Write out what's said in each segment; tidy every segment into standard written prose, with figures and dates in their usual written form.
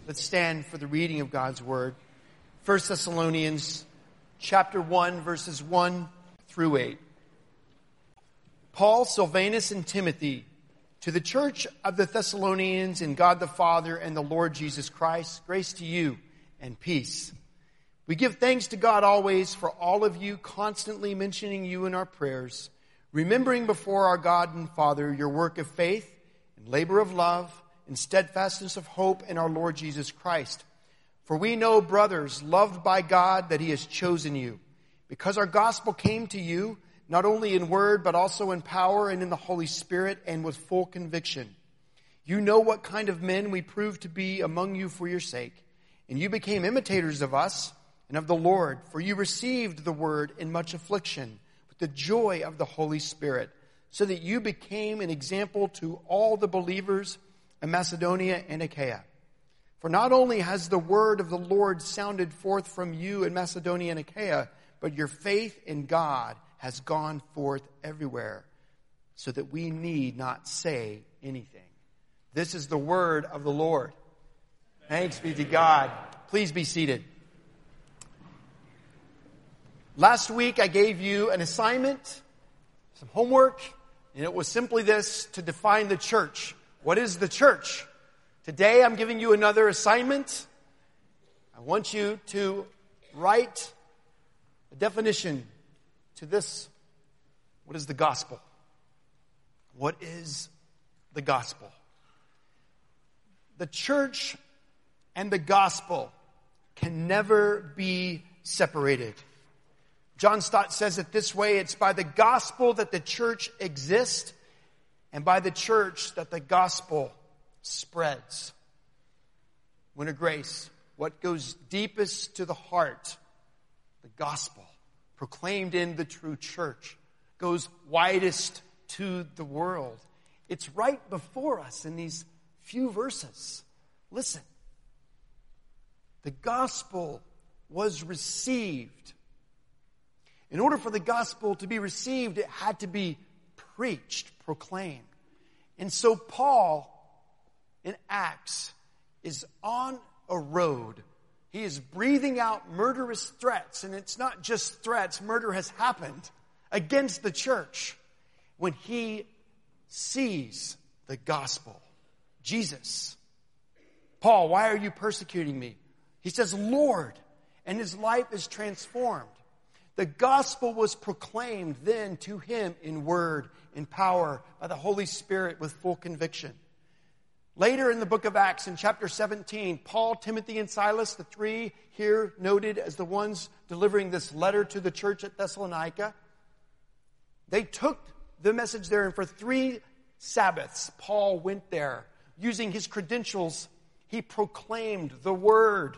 Let's stand for the reading of God's Word. 1 Thessalonians chapter 1, verses 1 through 8. Paul, Silvanus, and Timothy, to the church of the Thessalonians in God the Father and the Lord Jesus Christ, grace to you and peace. We give thanks to God always for all of you, constantly mentioning you in our prayers, remembering before our God and Father your work of faith and labor of love, and steadfastness of hope in our Lord Jesus Christ. For we know, brothers, loved by God, that He has chosen you, because our gospel came to you, not only in word, but also in power and in the Holy Spirit and with full conviction. You know what kind of men we proved to be among you for your sake, and you became imitators of us and of the Lord, for you received the word in much affliction with the joy of the Holy Spirit, so that you became an example to all the believers in Macedonia and Achaia. For not only has the word of the Lord sounded forth from you in Macedonia and Achaia, but your faith in God has gone forth everywhere, so that we need not say anything. This is the word of the Lord. Thanks be to God. Please be seated. Last week I gave you an assignment, some homework, and it was simply this: to define the church. What is the church? Today I'm giving you another assignment. I want you to write a definition to this. What is the gospel? What is the gospel? The church and the gospel can never be separated. John Stott says it this way: it's by the gospel that the church exists, and by the church that the gospel spreads. Winter Grace, what goes deepest to the heart, the gospel, proclaimed in the true church, goes widest to the world. It's right before us in these few verses. Listen. The gospel was received. In order for the gospel to be received, it had to be preached, proclaimed. And so Paul, in Acts, is on a road. He is breathing out murderous threats, and it's not just threats. Murder has happened against the church when he sees the gospel. Jesus. Paul, why are you persecuting me? He says, Lord, and his life is transformed. The gospel was proclaimed then to him in word, in power, by the Holy Spirit with full conviction. Later in the book of Acts, in chapter 17, Paul, Timothy, and Silas, the three here noted as the ones delivering this letter to the church at Thessalonica, they took the message there, and for 3 Sabbaths, Paul went there. Using his credentials, he proclaimed the word.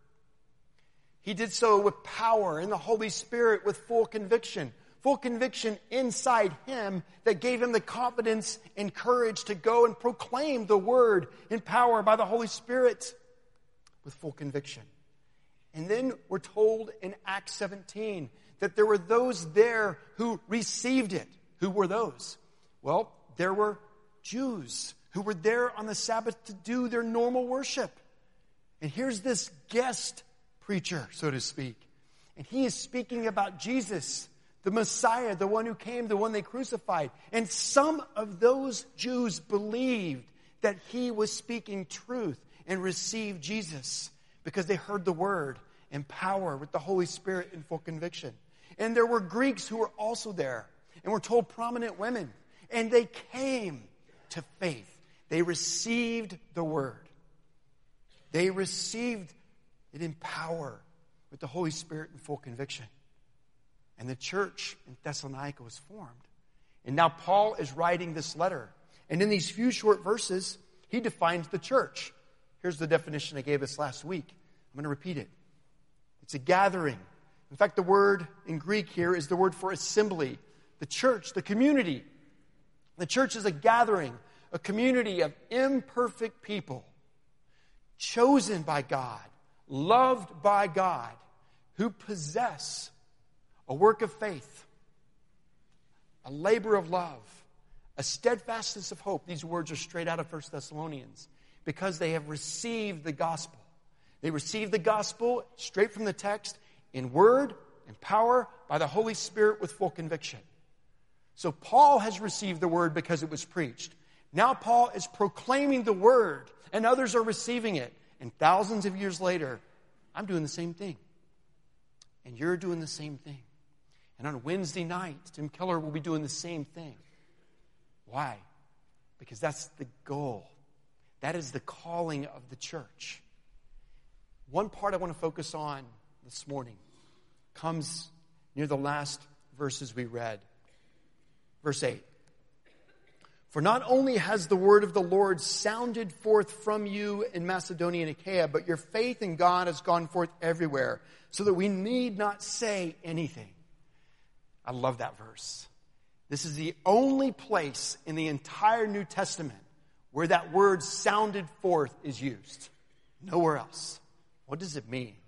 He did so with power in the Holy Spirit with full conviction. Full conviction inside him that gave him the confidence and courage to go and proclaim the word in power by the Holy Spirit with full conviction. And then we're told in Acts 17 that there were those there who received it. Who were those? Well, there were Jews who were there on the Sabbath to do their normal worship. And here's this guest preacher, so to speak. And he is speaking about Jesus, the Messiah, the one who came, the one they crucified. And some of those Jews believed that he was speaking truth and received Jesus because they heard the word in power with the Holy Spirit in full conviction. And there were Greeks who were also there, and we're told prominent women. And they came to faith. They received the word. They received it in power with the Holy Spirit in full conviction. And the church in Thessalonica was formed. And now Paul is writing this letter. And in these few short verses, he defines the church. Here's the definition I gave us last week. I'm going to repeat it. It's a gathering. In fact, the word in Greek here is the word for assembly. The church, the community. The church is a gathering, a community of imperfect people, chosen by God, loved by God, who possess a work of faith, a labor of love, a steadfastness of hope. These words are straight out of 1 Thessalonians. because they have received the gospel. They received the gospel straight from the text in word and power by the Holy Spirit with full conviction. So Paul has received the word because it was preached. Now Paul is proclaiming the word, and others are receiving it. And thousands of years later, I'm doing the same thing. And you're doing the same thing. And on Wednesday night, Tim Keller will be doing the same thing. Why? Because that's the goal. That is the calling of the church. One part I want to focus on this morning comes near the last verses we read. Verse 8. For not only has the word of the Lord sounded forth from you in Macedonia and Achaia, but your faith in God has gone forth everywhere, so that we need not say anything. I love that verse. This is the only place in the entire New Testament where that word sounded forth is used. Nowhere else. What does it mean?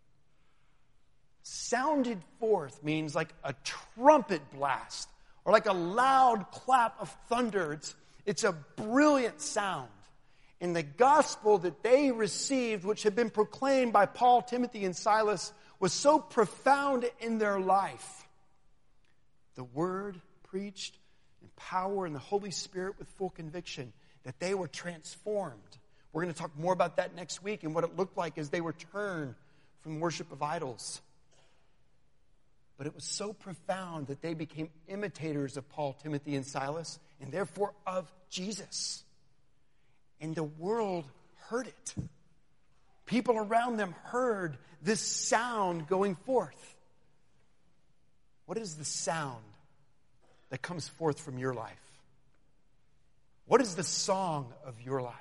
Sounded forth means like a trumpet blast or like a loud clap of thunder. It's a brilliant sound. And the gospel that they received, which had been proclaimed by Paul, Timothy, and Silas, was so profound in their life. The word preached in power and the Holy Spirit with full conviction that they were transformed. We're going to talk more about that next week and what it looked like as they were turned from worship of idols. But it was so profound that they became imitators of Paul, Timothy, and Silas, and therefore of Jesus. And the world heard it. People around them heard this sound going forth. What is the sound that comes forth from your life? What is the song of your life?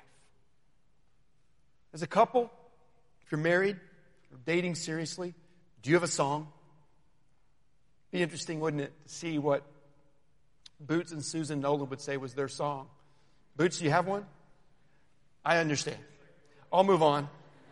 As a couple, if you're married or dating seriously, do you have a song? Be interesting, wouldn't it, to see what Boots and Susan Nolan would say was their song. Boots, do you have one? I understand. I'll move on.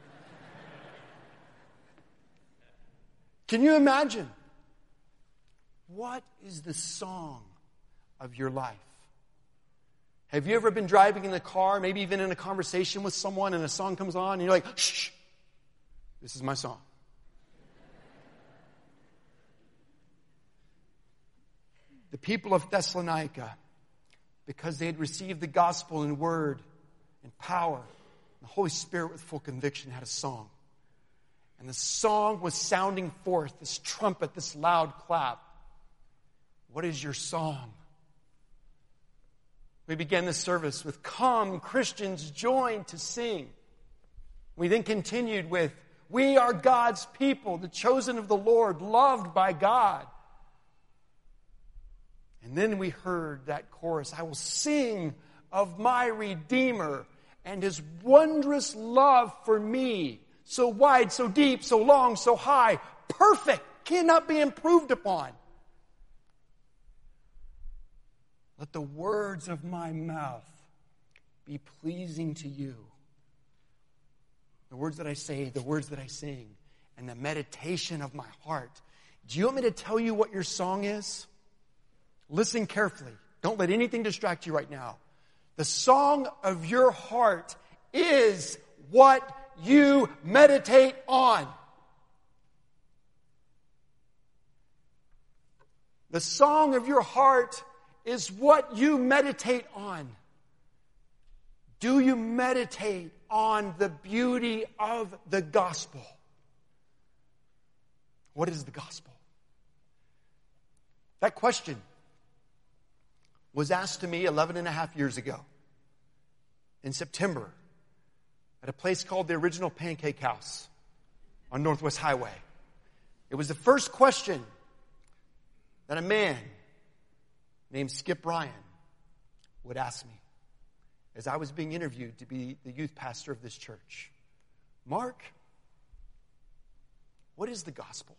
Can you imagine? What is the song of your life? Have you ever been driving in the car, maybe even in a conversation with someone, and a song comes on, and you're like, shh, this is my song. The people of Thessalonica, because they had received the gospel in word and power, the Holy Spirit with full conviction had a song. And the song was sounding forth, this trumpet, this loud clap. What is your song? We began this service with, "Come, Christians, join to sing." We then continued with, "We are God's people, the chosen of the Lord, loved by God." And then we heard that chorus, "I will sing of my Redeemer and His wondrous love for me, so wide, so deep, so long, so high, perfect, cannot be improved upon. Let the words of my mouth be pleasing to you." The words that I say, the words that I sing, and the meditation of my heart. Do you want me to tell you what your song is? Listen carefully. Don't let anything distract you right now. The song of your heart is what you meditate on. The song of your heart is what you meditate on. Do you meditate on the beauty of the gospel? What is the gospel? That question was asked to me 11 and a half years ago in September at a place called the Original Pancake House on Northwest Highway. It was the first question that a man named Skip Ryan would ask me as I was being interviewed to be the youth pastor of this church. "Mark, what is the gospel?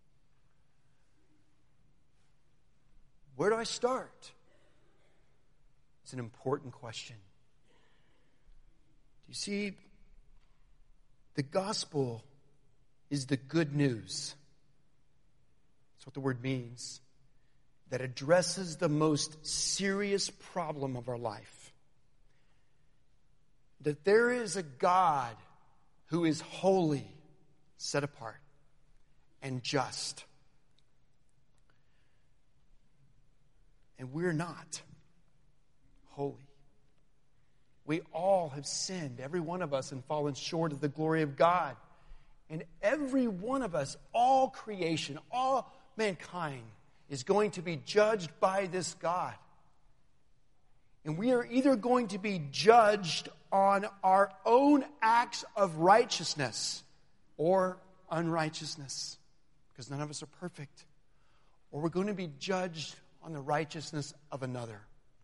Where do I start?" It's an important question. Do you see, the gospel is the good news. That's what the word means. That addresses the most serious problem of our life. that there is a God who is holy, set apart, and just. And we're not holy. We all have sinned, every one of us, and fallen short of the glory of God. And every one of us, all creation, all mankind, is going to be judged by this God. And we are either going to be judged on our own acts of righteousness or unrighteousness, because none of us are perfect, or we're going to be judged on the righteousness of another.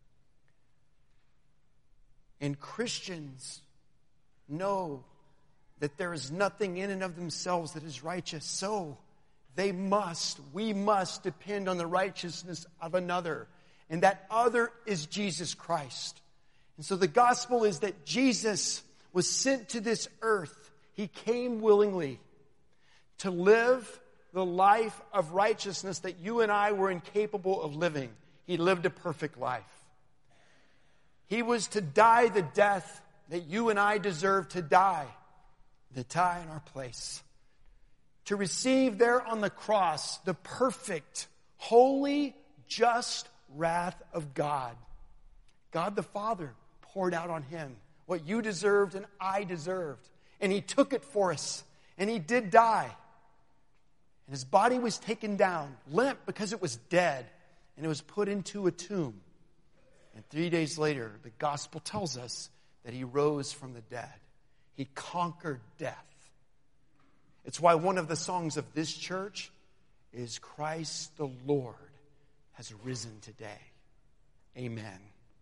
And Christians know that there is nothing in and of themselves that is righteous, so we must depend on the righteousness of another. And that other is Jesus Christ. And so the gospel is that Jesus was sent to this earth. He came willingly to live the life of righteousness that you and I were incapable of living. He lived a perfect life. He was to die the death that you and I deserve to die in our place. To receive there on the cross the perfect, holy, just wrath of God. God the Father poured out on him what you deserved and I deserved. And he took it for us. And he did die. And his body was taken down, limp because it was dead. And it was put into a tomb. And 3 days later, the gospel tells us that he rose from the dead. He conquered death. It's why one of the songs of this church is Christ the Lord has risen today. Amen.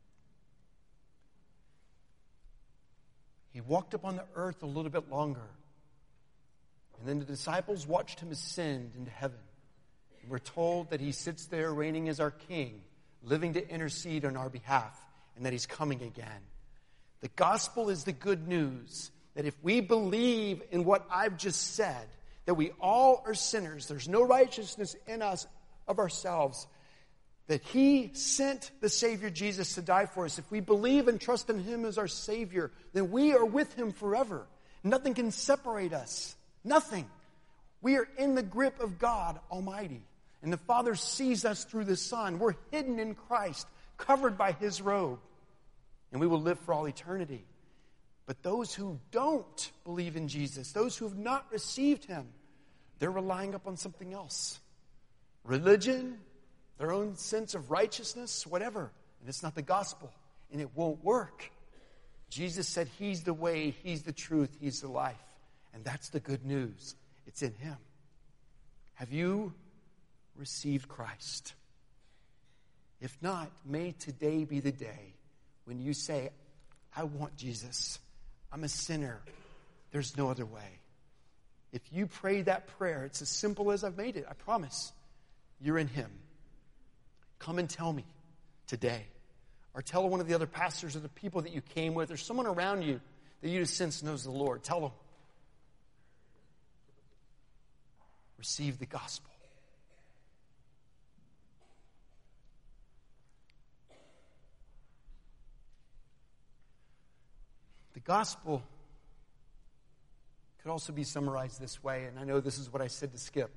He walked upon the earth a little bit longer. And then the disciples watched him ascend into heaven. And we're told that he sits there reigning as our king, living to intercede on our behalf, and that he's coming again. The gospel is the good news that if we believe in what I've just said, that we all are sinners, there's no righteousness in us of ourselves, that he sent the Savior Jesus to die for us. If we believe and trust in him as our Savior, then we are with him forever. Nothing can separate us. Nothing. We are in the grip of God Almighty. And the Father sees us through the Son. We're hidden in Christ, covered by his robe. And we will live for all eternity. But those who don't believe in Jesus, those who have not received him, they're relying upon something else. Religion, their own sense of righteousness, whatever. And it's not the gospel. And it won't work. Jesus said he's the way, he's the truth, he's the life. And that's the good news. It's in him. Have you received Christ? If not, may today be the day when you say, I want Jesus. I'm a sinner. There's no other way. If you pray that prayer, it's as simple as I've made it. I promise. You're in him. Come and tell me today. Or tell one of the other pastors or the people that you came with or someone around you that you just sense knows the Lord. Tell them. Receive the gospel. The gospel could also be summarized this way, and I know this is what I said to Skip.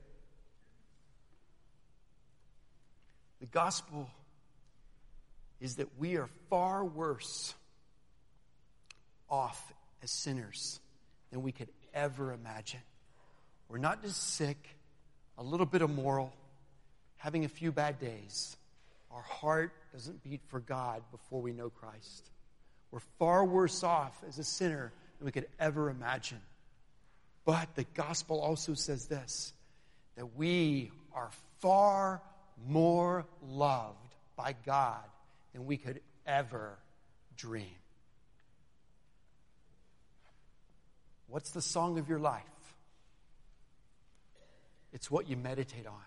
The gospel is that we are far worse off as sinners than we could ever imagine. We're not just sick, a little bit immoral, having a few bad days. Our heart doesn't beat for God before we know Christ. We're far worse off as a sinner than we could ever imagine. But the gospel also says this, that we are far more loved by God than we could ever dream. What's the song of your life? It's what you meditate on.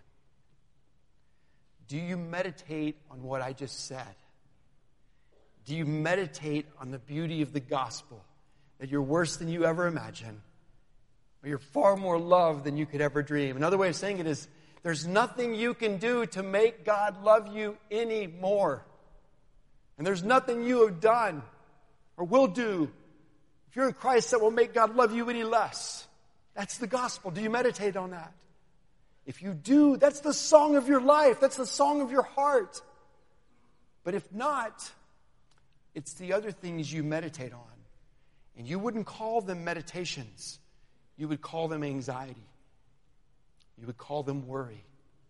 Do you meditate on what I just said? Do you meditate on the beauty of the gospel? That you're worse than you ever imagined? Or you're far more loved than you could ever dream? Another way of saying it is, there's nothing you can do to make God love you anymore. And there's nothing you have done or will do If you're in Christ, that will make God love you any less. That's the gospel. Do you meditate on that? If you do, that's the song of your life. That's the song of your heart. But if not, it's the other things you meditate on. And you wouldn't call them meditations. You would call them anxiety. You would call them worry.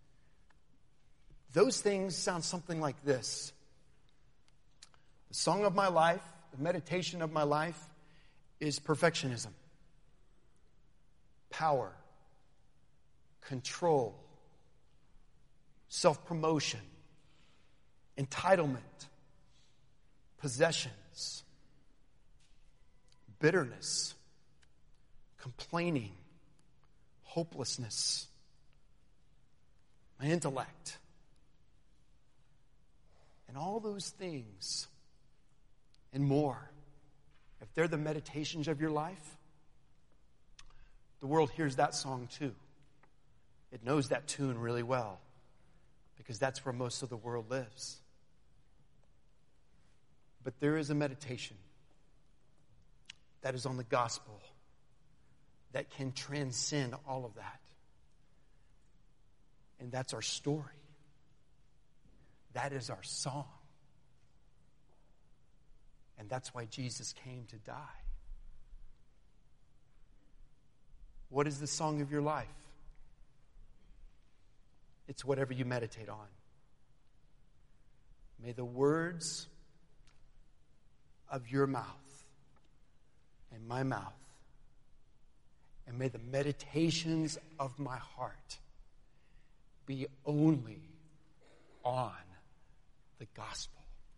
Those things sound something like this. The song of my life, the meditation of my life is perfectionism, power, control, self-promotion, entitlement, possessions, bitterness, complaining, hopelessness, my intellect. And all those things and more, if they're the meditations of your life, the world hears that song too. It knows that tune really well because that's where most of the world lives. But there is a meditation that is on the gospel that can transcend all of that. And that's our story. That is our song. And that's why Jesus came to die. What is the song of your life? It's whatever you meditate on. May the words of your mouth and my mouth, and may the meditations of my heart be only on the gospel.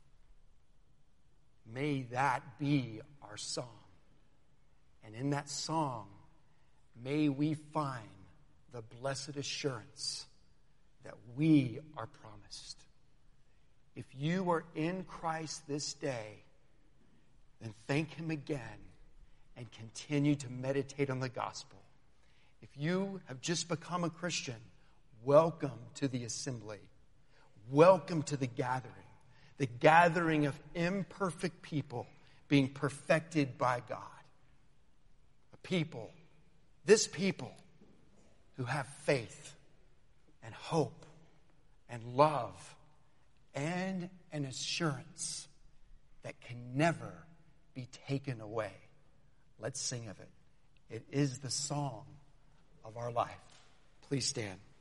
May that be our song. And in that song, may we find the blessed assurance that we are promised. If you are in Christ this day, then thank Him again and continue to meditate on the gospel. If you have just become a Christian, welcome to the assembly. Welcome to the gathering of imperfect people being perfected by God. A people, this people, who have faith and hope and love and an assurance that can never be taken away. Let's sing of it. It is the song of our life. Please stand.